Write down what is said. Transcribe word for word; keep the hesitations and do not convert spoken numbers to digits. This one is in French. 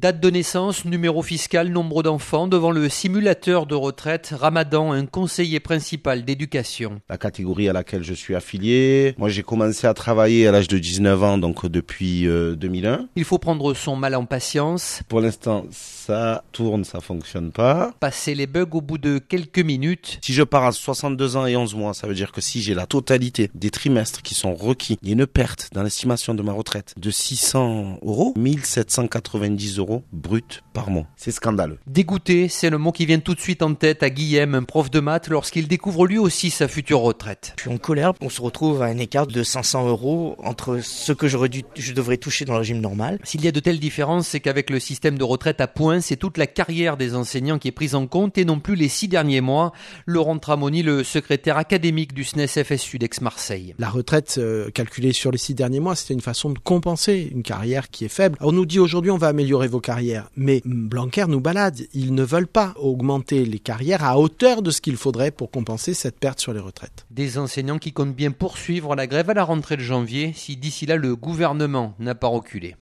Date de naissance, numéro fiscal, nombre d'enfants. Devant le simulateur de retraite, Ramadan, un conseiller principal d'éducation. La catégorie à laquelle je suis affilié. Moi, j'ai commencé à travailler à l'âge de dix-neuf ans, donc depuis euh, deux mille un. Il faut prendre son mal en patience. Pour l'instant, ça tourne, ça fonctionne pas. Passer les bugs au bout de quelques minutes. Si je pars à soixante-deux ans et onze mois, ça veut dire que si j'ai la totalité des trimestres qui sont requis, il y a une perte dans l'estimation de ma retraite de six cents euros, mille sept cent quatre-vingt-dix euros brut par mois. C'est scandaleux. Dégoûté, c'est le mot qui vient tout de suite en tête à Guillaume, un prof de maths, lorsqu'il découvre lui aussi sa future retraite. Je suis en colère, on se retrouve à un écart de cinq cents euros entre ce que j'aurais dû, je devrais toucher dans le régime normal. S'il y a de telles différences, c'est qu'avec le système de retraite à points, c'est toute la carrière des enseignants qui est prise en compte et non plus les six derniers mois. Laurent Tramoni, le secrétaire académique du S N E S F S U d'Aix-Marseille. La retraite euh, calculée sur les six derniers mois, c'était une façon de compenser une carrière qui est faible. On nous dit aujourd'hui on va améliorer vos carrières, mais Blanquer nous balade. Ils ne veulent pas augmenter les carrières à hauteur de ce qu'il faudrait pour compenser cette perte sur les retraites. Des enseignants qui comptent bien poursuivre la grève à la rentrée de janvier si d'ici là le gouvernement n'a pas reculé.